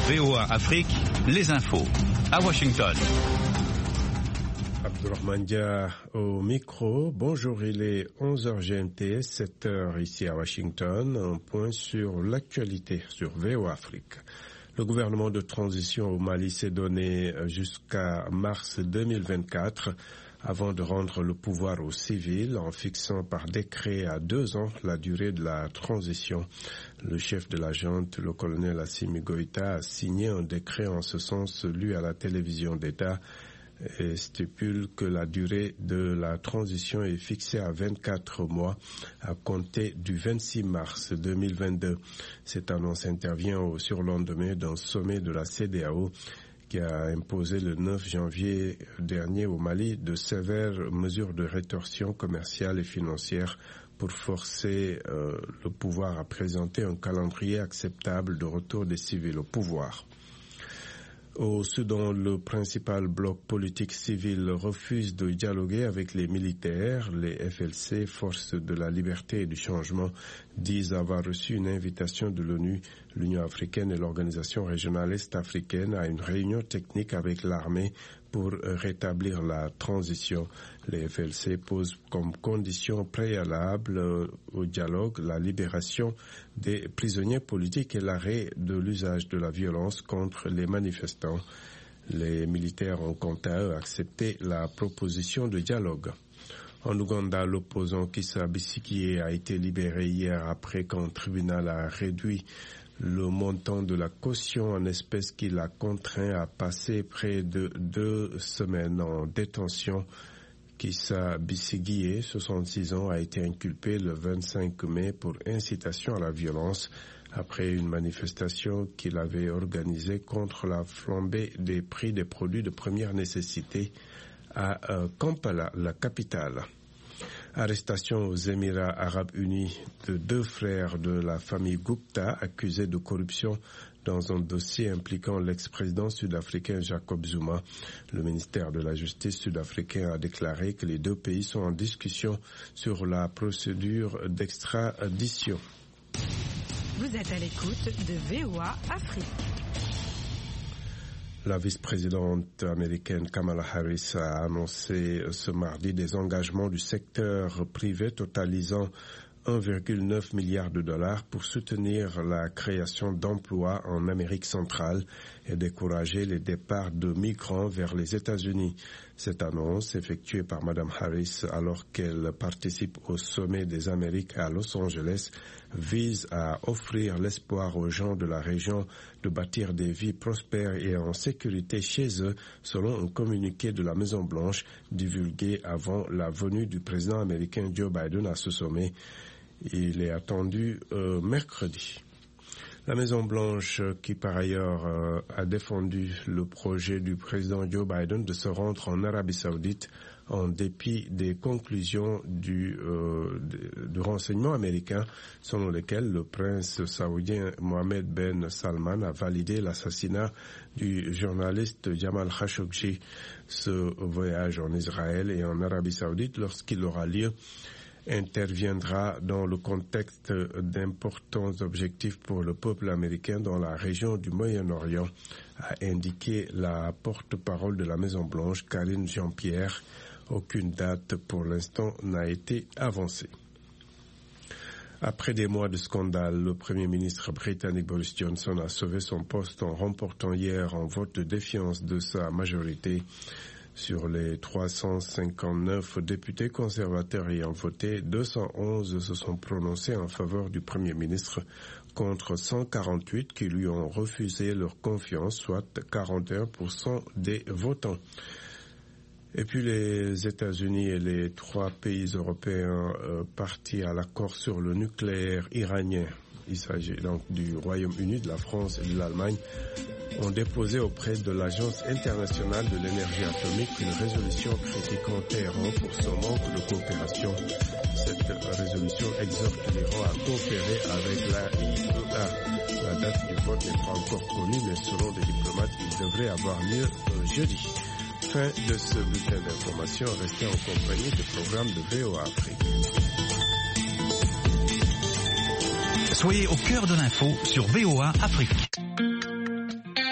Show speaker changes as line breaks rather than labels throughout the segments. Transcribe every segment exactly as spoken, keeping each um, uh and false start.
V O A Afrique, les infos. À Washington.
Abdourahmane Dia au micro. Bonjour, il est onze heures G M T, sept heures ici à Washington. Un point sur l'actualité sur V O A Afrique. Le gouvernement de transition au Mali s'est donné jusqu'à mars deux mille vingt-quatre avant de rendre le pouvoir aux civils en fixant par décret à deux ans la durée de la transition. Le chef de la junte, le colonel Assimi Goïta, a signé un décret en ce sens lu à la télévision d'État et stipule que la durée de la transition est fixée à vingt-quatre mois à compter du vingt-six mars deux mille vingt-deux. Cette annonce intervient au surlendemain d'un sommet de la C E D E A O qui a imposé le neuf janvier dernier au Mali de sévères mesures de rétorsion commerciale et financière pour forcer euh, le pouvoir à présenter un calendrier acceptable de retour des civils au pouvoir. Au Soudan, le principal bloc politique civil refuse de dialoguer avec les militaires. Les F L C, Forces de la Liberté et du Changement, disent avoir reçu une invitation de l'ONU, l'Union africaine et l'Organisation régionale est-africaine à une réunion technique avec l'armée pour rétablir la transition. Les F L C posent comme condition préalable au dialogue la libération des prisonniers politiques et l'arrêt de l'usage de la violence contre les manifestants. Les militaires ont quant à eux accepté la proposition de dialogue. En Ouganda, l'opposant Kizza Besigye a été libéré hier après qu'un tribunal a réduit le montant de la caution en espèces qui l'a contraint à passer près de deux semaines en détention. Kizza Besigye, soixante-six ans, a été inculpé le vingt-cinq mai pour incitation à la violence après une manifestation qu'il avait organisée contre la flambée des prix des produits de première nécessité à Kampala, la capitale. Arrestation aux Émirats arabes unis de deux frères de la famille Gupta accusés de corruption dans un dossier impliquant l'ex-président sud-africain Jacob Zuma. Le ministère de la Justice sud-africain a déclaré que les deux pays sont en discussion sur la procédure d'extradition.
Vous êtes à l'écoute de V O A Afrique.
La vice-présidente américaine Kamala Harris a annoncé ce mardi des engagements du secteur privé totalisant un virgule neuf milliard de dollars pour soutenir la création d'emplois en Amérique centrale et décourager les départs de migrants vers les États-Unis. Cette annonce, effectuée par Mme Harris alors qu'elle participe au sommet des Amériques à Los Angeles, vise à offrir l'espoir aux gens de la région de bâtir des vies prospères et en sécurité chez eux, selon un communiqué de la Maison-Blanche divulgué avant la venue du président américain Joe Biden à ce sommet. Il est attendu euh, mercredi. La Maison-Blanche, qui par ailleurs euh, a défendu le projet du président Joe Biden de se rendre en Arabie Saoudite en dépit des conclusions du, euh, du renseignement américain selon lesquelles le prince saoudien Mohammed Ben Salman a validé l'assassinat du journaliste Jamal Khashoggi. Ce voyage en Israël et en Arabie Saoudite, lorsqu'il aura lieu, interviendra dans le contexte d'importants objectifs pour le peuple américain dans la région du Moyen-Orient, a indiqué la porte-parole de la Maison-Blanche, Karine Jean-Pierre. Aucune date pour l'instant n'a été avancée. Après des mois de scandale, le Premier ministre britannique Boris Johnson a sauvé son poste en remportant hier un vote de défiance de sa majorité. Sur les trois cent cinquante-neuf députés conservateurs ayant voté, deux cent onze se sont prononcés en faveur du Premier ministre contre cent quarante-huit qui lui ont refusé leur confiance, soit quarante et un pour cent des votants. Et puis les États-Unis et les trois pays européens euh, partis à l'accord sur le nucléaire iranien, il s'agit donc du Royaume-Uni, de la France et de l'Allemagne, ont déposé auprès de l'Agence internationale de l'énergie atomique une résolution critiquant Téhéran pour son manque de coopération. Cette résolution exhorte l'Iran à coopérer avec la I E A. La date du vote n'est pas encore connue, mais selon des diplomates, il devrait avoir lieu euh, jeudi. Fin de ce bulletin d'information. Restez en compagnie du programme de V O A Afrique.
Soyez au cœur de l'info sur V O A Afrique.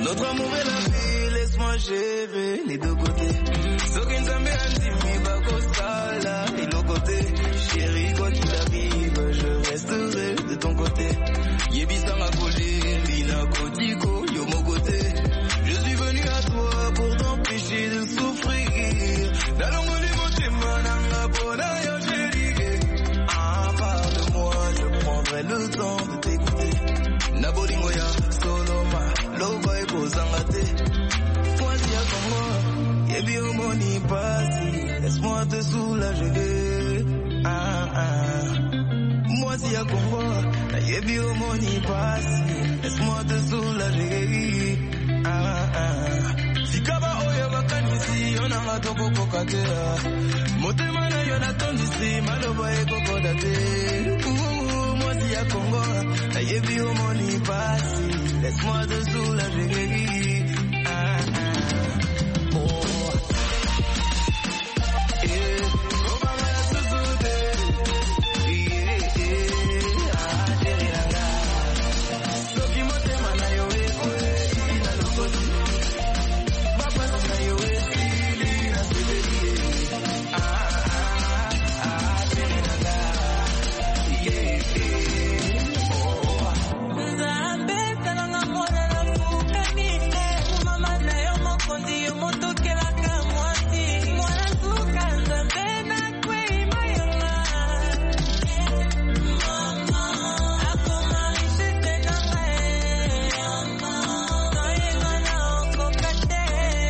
Notre amour est la vie, laisse-moi gérer les deux côtés. Sokin Zambé Antimi Bakosala, et l'autre côté. Chérie, quoi qu'il arrive, je resterai de ton côté. Yebisanga Koli, Lina Kotiko, yo mon côté. Je suis venu à toi pour t'empêcher de souffrir. Dalongoli Motema Nanga Bona yo chérie. Ah, parle-moi, je prendrai le temps de t'écouter. Nabolingoya, Soloma, Loba et Bozangate. Moi si à Congo, Yebi Omoni Passi, laisse-moi te soulager. Ah ah. Moi si à Congo, Yebi Omoni Passi, laisse-moi te soulager. Ah ah. Sikaba oyo bakanisi, onanga toko kokatea. Motema na yo natondisi, maloba e kokodate. Moi si à Congo, Yebi Omoni Passi, laisse-moi te soulager. Ah ah. Oh. Eh, Obama la sosote. Eh, eh, ah, chérie nanga. Soki motema na yo e, na lokoti. Bapasi na yo e, na sebeli. Ah, ah, ah, chérie nanga. Yeah, eh, oh. Nzambe talanga mwana na fukani. Mama na yo mokondi yo motokela ka mwati. Mwana suka nzambe na kwe mayanga. Mama, akoma ishete na mae. Noyenga na okokate.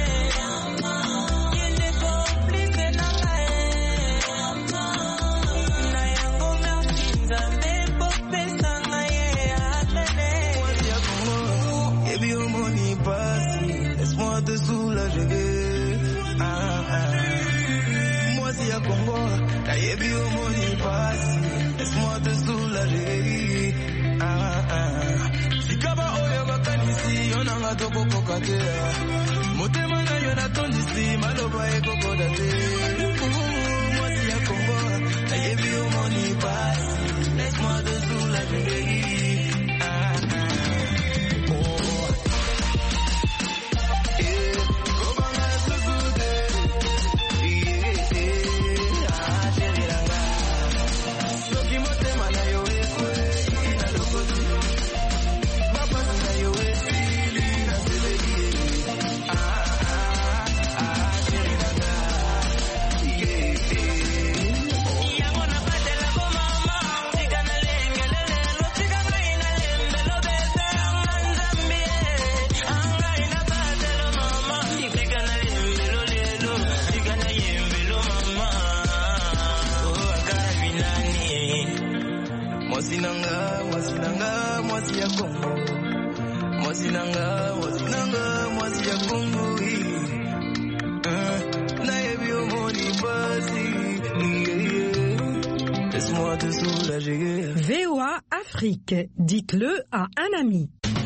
Yende komplike na mae. Na yango merci nzambe popesa na ye atene. Mwasi ya Congo, yebi omoni pasi, laisse-moi te soulager. Ah ah. Moi si à Congo, na yebi omoni pasi, laisse-moi te soulager. Ah ah. Sikaba oyo bakanisi, onanga toko kokatea. Motema na yo natondisi, maloba e kokodate. Moi si à Congo, na yebi omoni pasi, laisse-moi te soulager. Ah ah. Oh. Eh, Obama la sosote. Eh, eh, ah, chérie nanga. Soki motema na yo e, na lokoti. Bapasi na yo e, na sebeli. Ah, ah, ah, chérie nanga. Yeah, eh, oh. Yango na patela ko mama, tika na lengelele, lo tika na ina lembe, lo bete anganzambi. Anga ina patela mama, tika na lembe, lo lelo, tika na yembe, lo mama. Oh, akara binani. Mwasi nanga, mwasi nanga, mwasi ya Congo. Mwasi nanga, mwasi nanga, mwasi ya Congo. Eh, na yebi omoni pasi. Yeah, yeah. Laisse-moi te soulager.
V O A Afrique, dites-le à un ami.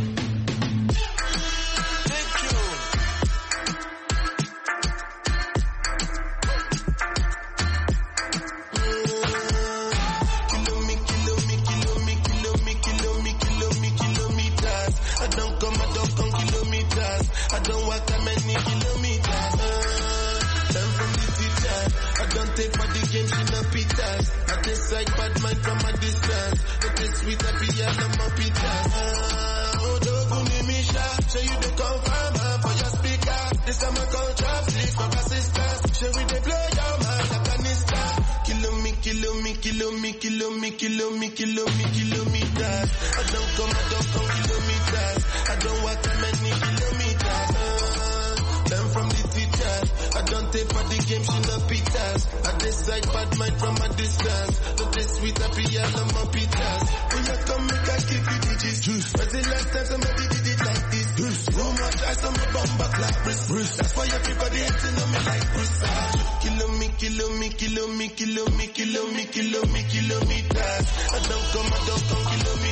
I don't come, I don't come kilometers. I don't walk that many kilometers. Uh, learn from the teacher. I don't take for the game, she no pitas. I decide bad mind from a distance. But this sweet, I be all of my pitas. Uh, oh, don't give me shot. Show you the confirm uh, for your speaker. This time I call trap, sleep for assistance. Show we they blow your mind like a nista. Kilo me, kilo me, kilo me, kilo me, kilo me, kilo me, kilometers. I don't come, I don't come kilometers. I don't walk that many kilometers. Uh, learn from the teacher. I don't take for the game, she no pitas. I decide bad mind from a distance. Not this sweet, I be all of my pitas. When you come, make I give you digits. Juice. When's the last time somebody did it like this? Juice. So much ice on my bum back like Bruce. Bruce. That's why everybody hating on me like Bruce. Kilo me, kilo me, kilo me, kilo me, kilo me, kilo me, kilometers. I don't come, I don't come kilometers.